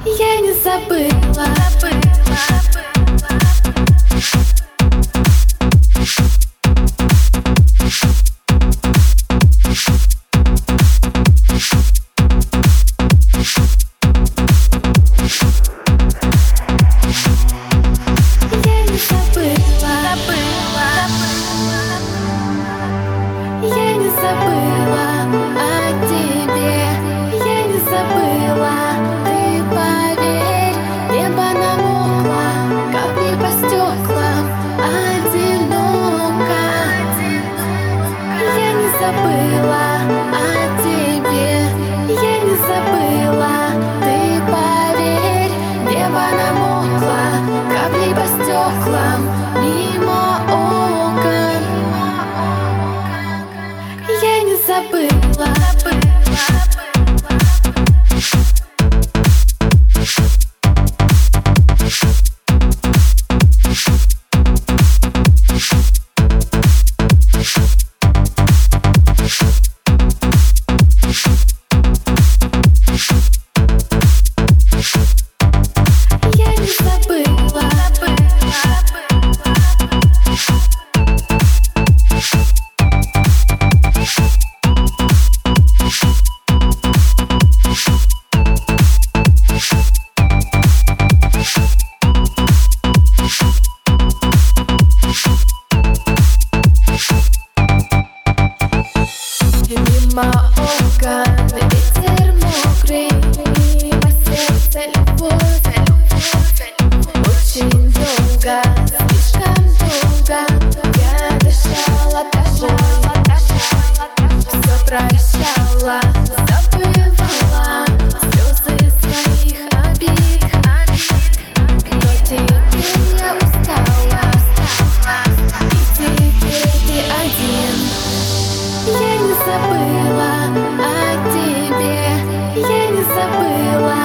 Я не забыла. Я не забыла о тебе, я не забыла. Ты поверь, небо намокло, капли по стеклам, одиноко. Я не забыла о тебе, я не забыла. Ты поверь, небо намокло, капли по стеклам, мимо окон. Я не забыла. Я не забыла. Мимо окон ветер мокрый, мимо сердца любовь. Очень долго, слишком долго я дышала тобой, все прощала, забывала слезы своих обид. Но теперь я устала, и теперь ты один. Я не забыла о тебе, я не забыла.